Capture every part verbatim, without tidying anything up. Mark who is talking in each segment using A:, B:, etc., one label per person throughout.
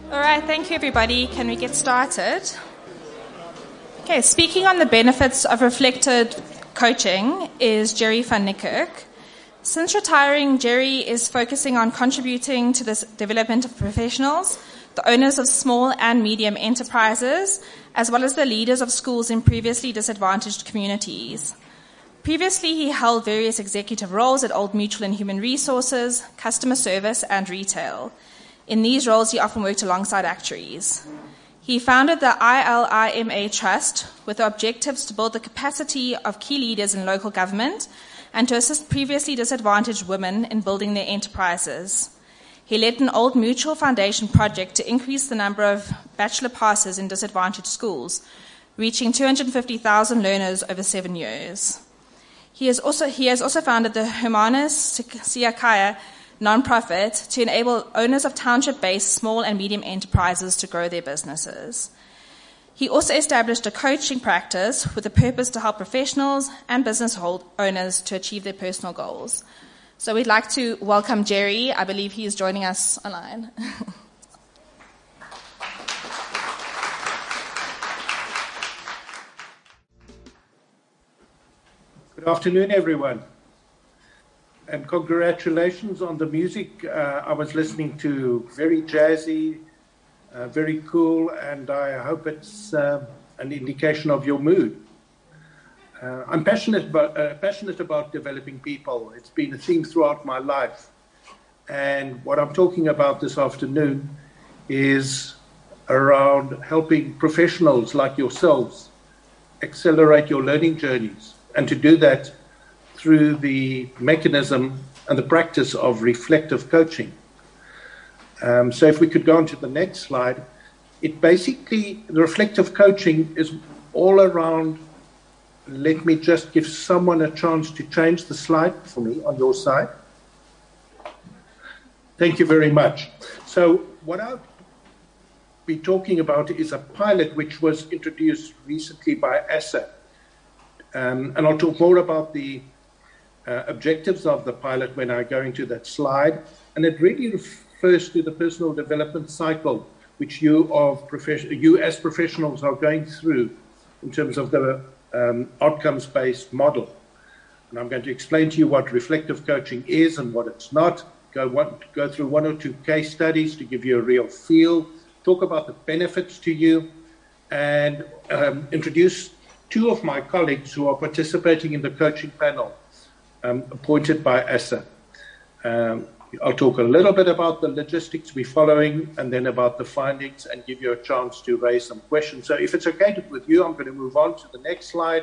A: All right, thank you, everybody. Can we get started? Okay, speaking on the benefits of reflected coaching is Jerry van Niekerk. Since retiring, Jerry is focusing on contributing to the development of professionals, the owners of small and medium enterprises, as well as the leaders of schools in previously disadvantaged communities. Previously, he held various executive roles at Old Mutual in human resources, customer service, and retail. In these roles, he often worked alongside actuaries. He founded the I L I M A Trust with the objectives to build the capacity of key leaders in local government and to assist previously disadvantaged women in building their enterprises. He led an Old Mutual Foundation project to increase the number of bachelor passes in disadvantaged schools, reaching two hundred fifty thousand learners over seven years. He has also, he has also founded the Humanus Siakaya nonprofit to enable owners of township-based small and medium enterprises to grow their businesses. He also established a coaching practice with the purpose to help professionals and business owners to achieve their personal goals. So we'd like to welcome Jerry. I believe he is joining us online.
B: Good afternoon, everyone. And congratulations on the music. Uh, I was listening to very jazzy, uh, very cool, and I hope it's uh, an indication of your mood. Uh, I'm passionate about, uh, passionate about developing people. It's been a theme throughout my life. And what I'm talking about this afternoon is around helping professionals like yourselves accelerate your learning journeys, and to do that through the mechanism and the practice of reflective coaching. Um, so if we could go on to the next slide, it basically, the reflective coaching is all around, let me just give someone a chance to change the slide for me on your side. Thank you very much. So what I'll be talking about is a pilot which was introduced recently by A S A. Um, and I'll talk more about the uh, objectives of the pilot when I go into that slide. And it really refers to the personal development cycle which you, of profession, you as professionals are going through in terms of the um, outcomes-based model. And I'm going to explain to you what reflective coaching is and what it's not. Go, one, go through one or two case studies to give you a real feel, talk about the benefits to you, and um, introduce two of my colleagues who are participating in the coaching panel um, appointed by A S A. Um, I'll talk a little bit about the logistics we're following and then about the findings and give you a chance to raise some questions. So if it's okay with you, I'm going to move on to the next slide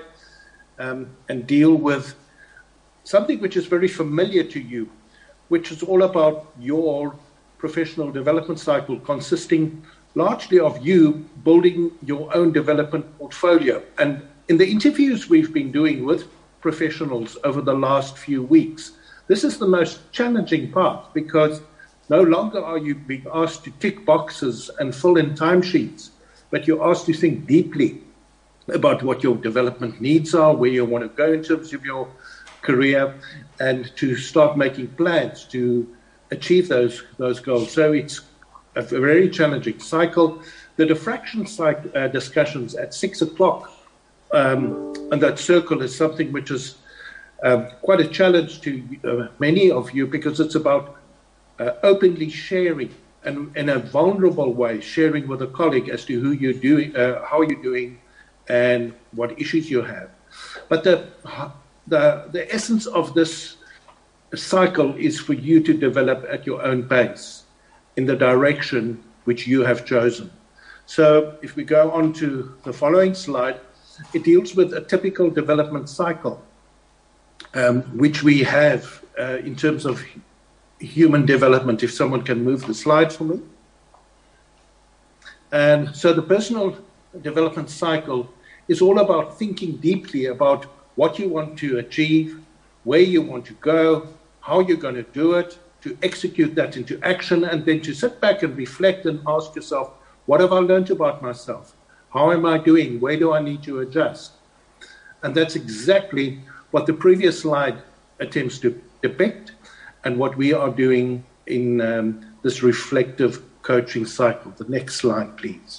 B: um, and deal with something which is very familiar to you, which is all about your professional development cycle, consisting largely of you building your own development portfolio. And in the interviews we've been doing with professionals over the last few weeks, this is the most challenging part, because no longer are you being asked to tick boxes and fill in timesheets, but you're asked to think deeply about what your development needs are, where you want to go in terms of your career, and to start making plans to achieve those, those goals. So it's a very challenging cycle. The diffraction cycle, uh, discussions at six o'clock um, and that circle is something which is um, quite a challenge to uh, many of you, because it's about uh, openly sharing and in a vulnerable way, sharing with a colleague as to who you're doing, uh, how you're doing, and what issues you have. But the, the, the essence of this cycle is for you to develop at your own pace in the direction which you have chosen. So if we go on to the following slide, it deals with a typical development cycle, um, which we have uh, in terms of human development. If someone can move the slide for me. And so the personal development cycle is all about thinking deeply about what you want to achieve, where you want to go, how you're going to do it, to execute that into action, and then to sit back and reflect and ask yourself, what have I learned about myself? How am I doing? Where do I need to adjust? And that's exactly what the previous slide attempts to depict, and what we are doing in um, this reflective coaching cycle. The next slide, please.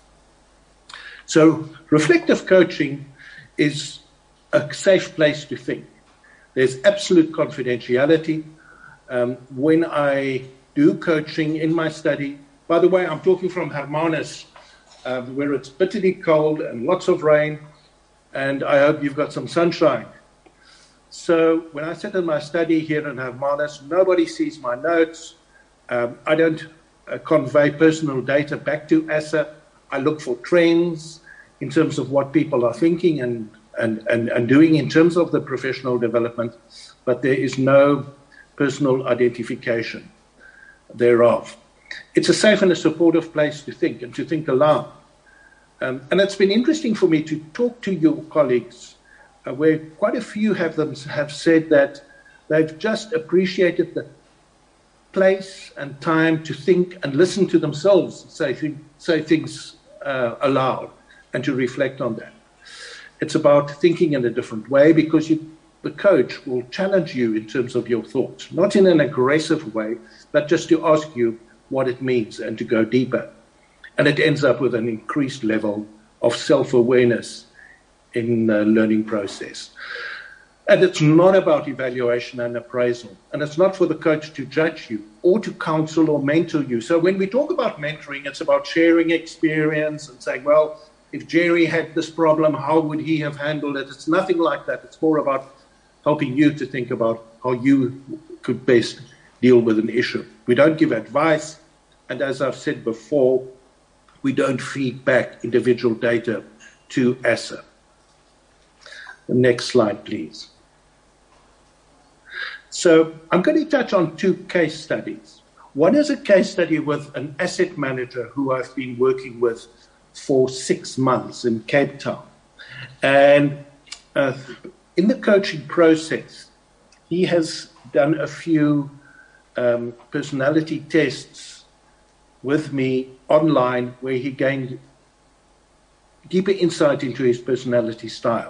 B: So reflective coaching is a safe place to think. There's absolute confidentiality. Um, when I do coaching in my study, by the way, I'm talking from Hermanus, um, where it's bitterly cold and lots of rain, and I hope you've got some sunshine. So when I sit in my study here in Hermanus, nobody sees my notes. Um, I don't uh, convey personal data back to A S A. I look for trends in terms of what people are thinking and, and, and, and doing in terms of the professional development, but there is no personal identification thereof. It's a safe and a supportive place to think and to think aloud. Um, and it's been interesting for me to talk to your colleagues, uh, where quite a few have them have said that they've just appreciated the place and time to think and listen to themselves, say, th- say things uh, aloud, and to reflect on that. It's about thinking in a different way, because you, the coach will challenge you in terms of your thoughts, not in an aggressive way, but just to ask you what it means and to go deeper. And it ends up with an increased level of self-awareness in the learning process. And it's not about evaluation and appraisal. And it's not for the coach to judge you or to counsel or mentor you. So when we talk about mentoring, it's about sharing experience and saying, well, if Jerry had this problem, how would he have handled it? It's nothing like that. It's more about helping you to think about how you could best deal with an issue. We don't give advice. And as I've said before, we don't feed back individual data to A S A. The next slide, please. So I'm going to touch on two case studies. One is a case study with an asset manager who I've been working with for six months in Cape Town. And uh, in the coaching process, he has done a few um, personality tests with me online, where he gained deeper insight into his personality style.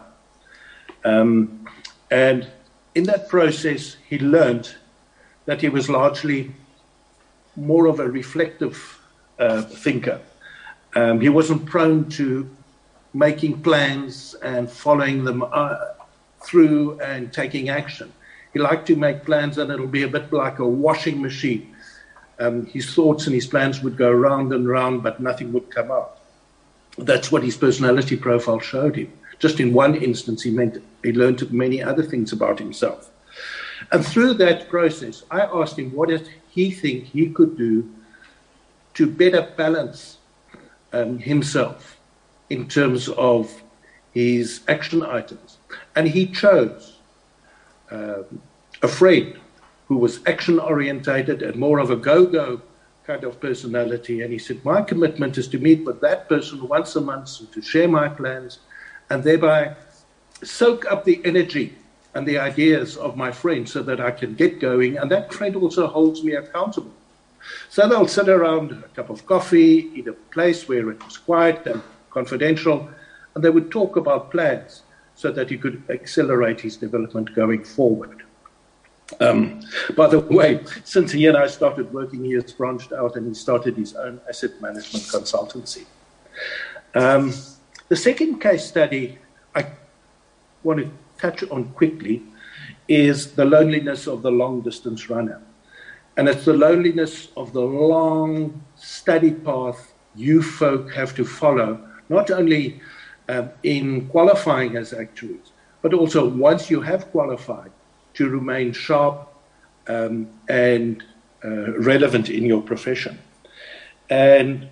B: Um, and in that process, he learned that he was largely more of a reflective uh, thinker. Um, he wasn't prone to making plans and following them uh, through and taking action. He liked to make plans, and it'll be a bit like a washing machine. Um, his thoughts and his plans would go round and round, but nothing would come out. That's what his personality profile showed him. Just in one instance, he meant he learned many other things about himself. And through that process, I asked him what did he think he could do to better balance um, himself in terms of his action items. And he chose uh, a friend who was action-orientated and more of a go-go kind of personality. And he said, my commitment is to meet with that person once a month and to share my plans and thereby soak up the energy and the ideas of my friend so that I can get going. And that friend also holds me accountable. So they'll sit around a cup of coffee in a place where it was quiet and confidential, and they would talk about plans so that he could accelerate his development going forward. Um, by the way, since he and I started working, he has branched out and he started his own asset management consultancy. Um, the second case study I want to touch on quickly is the loneliness of the long-distance runner. And it's the loneliness of the long study path you folk have to follow, not only um, in qualifying as actuaries, but also once you have qualified, to remain sharp um, and uh, relevant in your profession. And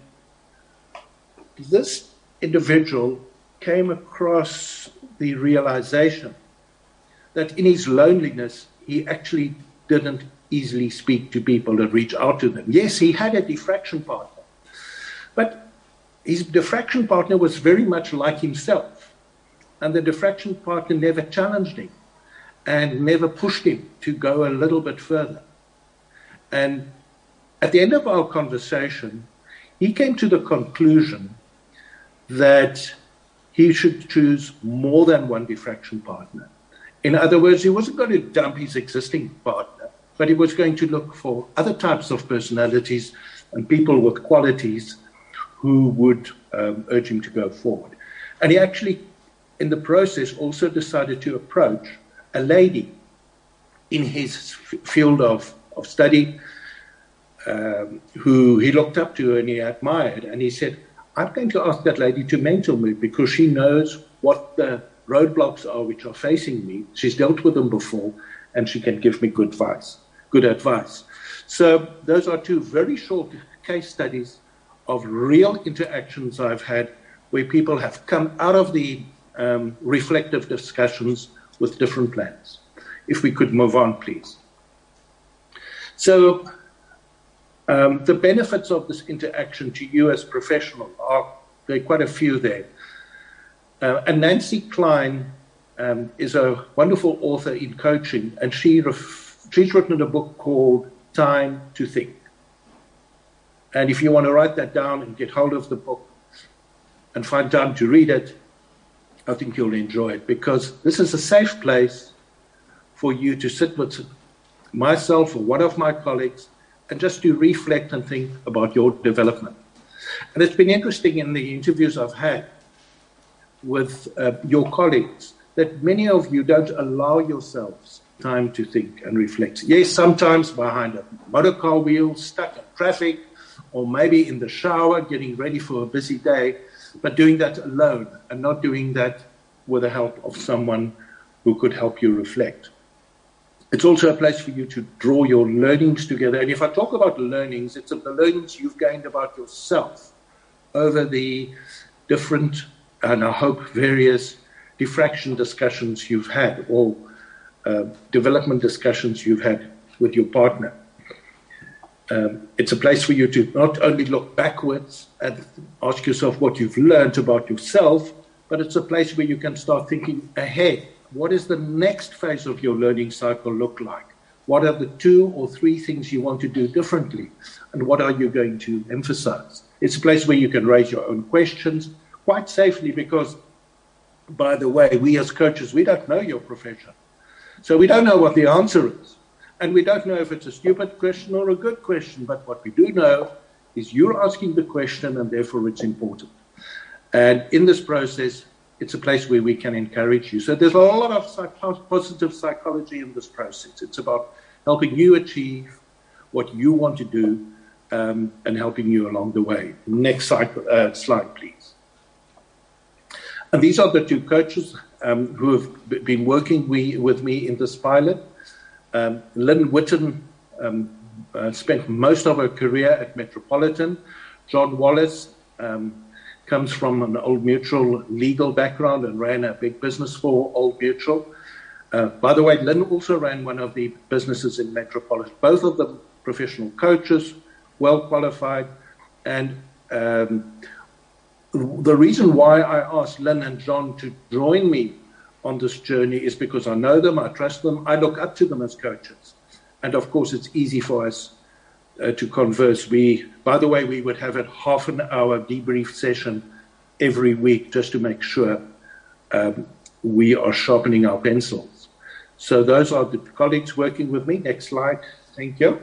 B: this individual came across the realization that in his loneliness, he actually didn't easily speak to people and reach out to them. Yes, he had a diffraction partner, but his diffraction partner was very much like himself, and the diffraction partner never challenged him and never pushed him to go a little bit further. And at the end of our conversation, he came to the conclusion that he should choose more than one diffraction partner. In other words, he wasn't going to dump his existing partner, but he was going to look for other types of personalities and people with qualities who would um, urge him to go forward. And he actually, in the process, also decided to approach a lady in his f- field of, of study um, who he looked up to and he admired. And he said, I'm going to ask that lady to mentor me because she knows what the roadblocks are which are facing me. She's dealt with them before, and she can give me good advice. Good advice. So those are two very short case studies of real interactions I've had where people have come out of the um, reflective discussions with different plans. If we could move on, please. So um, the benefits of this interaction to you as professional are, there are quite a few there. Uh, and Nancy Klein um, is a wonderful author in coaching, and she ref- she's written a book called Time to Think. And if you want to write that down and get hold of the book and find time to read it, I think you'll enjoy it, because this is a safe place for you to sit with myself or one of my colleagues and just to reflect and think about your development. And it's been interesting in the interviews I've had with uh, your colleagues that many of you don't allow yourselves time to think and reflect. Yes, sometimes behind a motor car wheel, stuck in traffic, or maybe in the shower getting ready for a busy day, but doing that alone and not doing that with the help of someone who could help you reflect. It's also a place for you to draw your learnings together. And if I talk about learnings, it's the learnings you've gained about yourself over the different, and I hope various, diffraction discussions you've had, or uh, development discussions you've had with your partner. Um, it's a place for you to not only look backwards and ask yourself what you've learned about yourself, but it's a place where you can start thinking ahead. What is the next phase of your learning cycle look like? What are the two or three things you want to do differently? And what are you going to emphasize? It's a place where you can raise your own questions quite safely because, by the way, we as coaches, we don't know your profession. So we don't know what the answer is. And we don't know if it's a stupid question or a good question. But what we do know is you're asking the question, and therefore it's important. And in this process, it's a place where we can encourage you. So there's a lot of psych- positive psychology in this process. It's about helping you achieve what you want to do um, and helping you along the way. Next cycle, uh, slide, please. And these are the two coaches um, who have b- been working we, with me in this pilot. Um, Lynn Witten um, uh, spent most of her career at Metropolitan. John Wallace um, comes from an Old Mutual legal background and ran a big business for Old Mutual. Uh, by the way, Lynn also ran one of the businesses in Metropolitan. Both of them professional coaches, well qualified. And um, the reason why I asked Lynn and John to join me on this journey is because I know them, I trust them, I look up to them as coaches. And of course, it's easy for us Uh, to converse. We, by the way, we would have a half an hour debrief session every week just to make sure um, we are sharpening our pencils. So those are the colleagues working with me. Next slide. Thank you.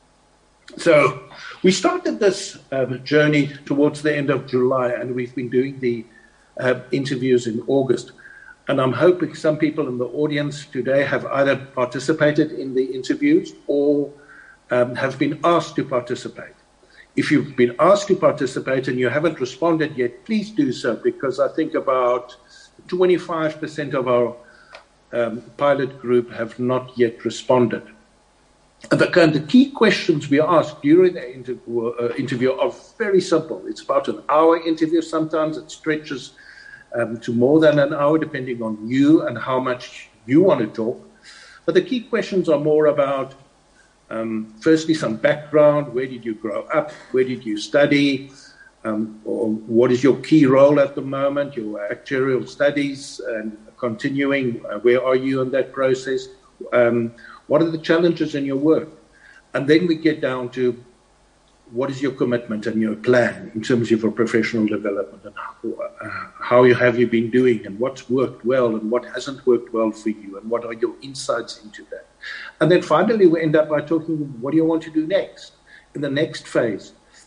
B: So we started this um, journey towards the end of July, and we've been doing the uh, interviews in August. And I'm hoping some people in the audience today have either participated in the interviews or Um, have been asked to participate. If you've been asked to participate and you haven't responded yet, please do so, because I think about twenty-five percent of our um, pilot group have not yet responded. And the, and the key questions we ask during the interview, uh, interview are very simple. It's about an hour interview. Sometimes it stretches um, to more than an hour, depending on you and how much you want to talk. But the key questions are more about Um, firstly, some background. Where did you grow up? Where did you study? Um, or what is your key role at the moment? Your actuarial studies and continuing. Uh, where are you in that process? Um, what are the challenges in your work? And then we get down to what is your commitment and your plan in terms of your professional development, and how, uh, how have you been doing, and what's worked well and what hasn't worked well for you, and what are your insights into that. And then finally, we end up by talking, what do you want to do next, in the next phase?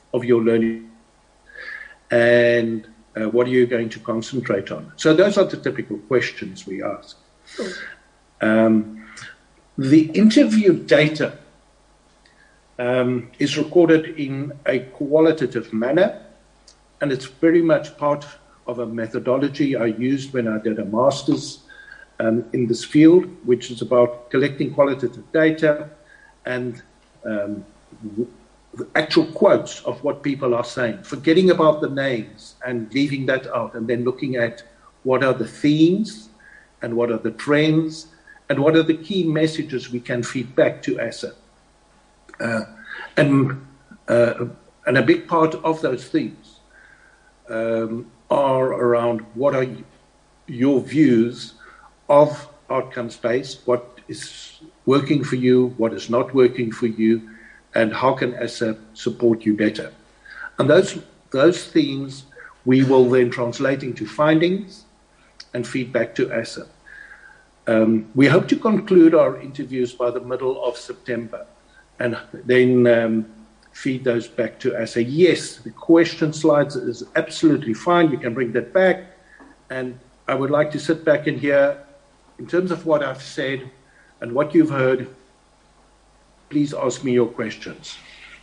B: of your learning, and uh, what are you going to concentrate on? So those are the typical questions we ask. Um, the interview data um, is recorded in a qualitative manner, and it's very much part of a methodology I used when I did a master's um, in this field, which is about collecting qualitative data and um, the actual quotes of what people are saying, forgetting about the names and leaving that out, and then looking at what are the themes and what are the trends and what are the key messages we can feed back to ASSA. Uh, and, uh, and a big part of those themes um, are around what are your views of outcomes-based, what is working for you, what is not working for you, and how can ASSA support you better. And those, those themes we will then translate into findings and feedback to ASSA. Um, we hope to conclude our interviews by the middle of September and then um, feed those back to ASSA. Yes, the question slides is absolutely fine. You can bring that back. And I would like to sit back and hear, in terms of what I've said and what you've heard, please ask me your questions.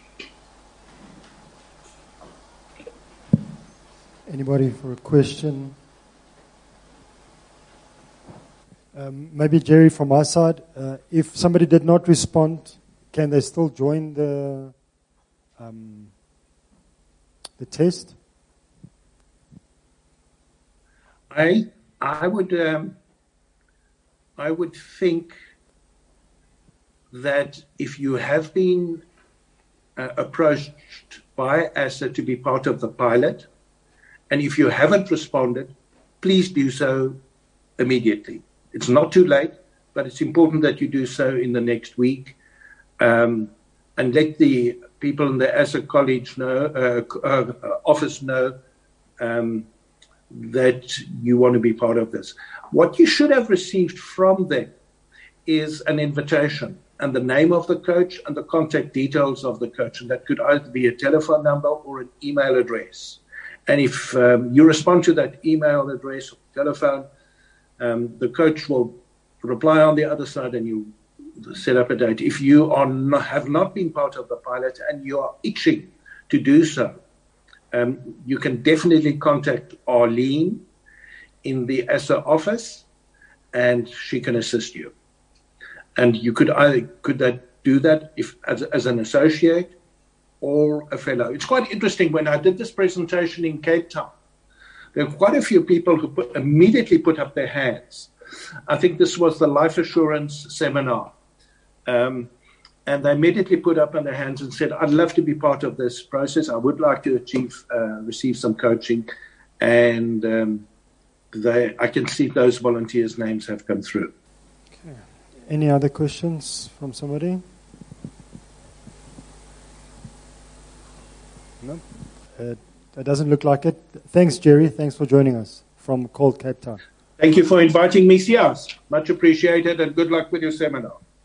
C: Anybody for a question? Um, maybe Jerry from my side. Uh, if somebody did not respond, can they still join the um, the test?
B: I I would um, I would think that if you have been uh, approached by ASSA to be part of the pilot, and if you haven't responded, please do so immediately. It's not too late, but it's important that you do so in the next week, um, and let the people in the ASSA college know, uh, uh, office know um, that you want to be part of this. What you should have received from them is an invitation and the name of the coach and the contact details of the coach. And that could either be a telephone number or an email address. And if um, you respond to that email address or telephone, um, the coach will reply on the other side and you set up a date. If you are not, have not been part of the pilot and you are itching to do so, um, you can definitely contact Arlene in the ASSA office and she can assist you. And you could either could that do that if as, as an associate or a fellow. It's quite interesting. When I did this presentation in Cape Town, there were quite a few people who put, immediately put up their hands. I think this was the life assurance seminar. Um, and they immediately put up on their hands and said, I'd love to be part of this process. I would like to achieve, uh, receive some coaching. And um, they, I can see those volunteers' names have come through.
C: Any other questions from somebody? No? Uh, that doesn't look like it. Thanks, Jerry. Thanks for joining us from cold Cape Town.
B: Thank you for inviting me, Sias. Much appreciated, and good luck with your seminar.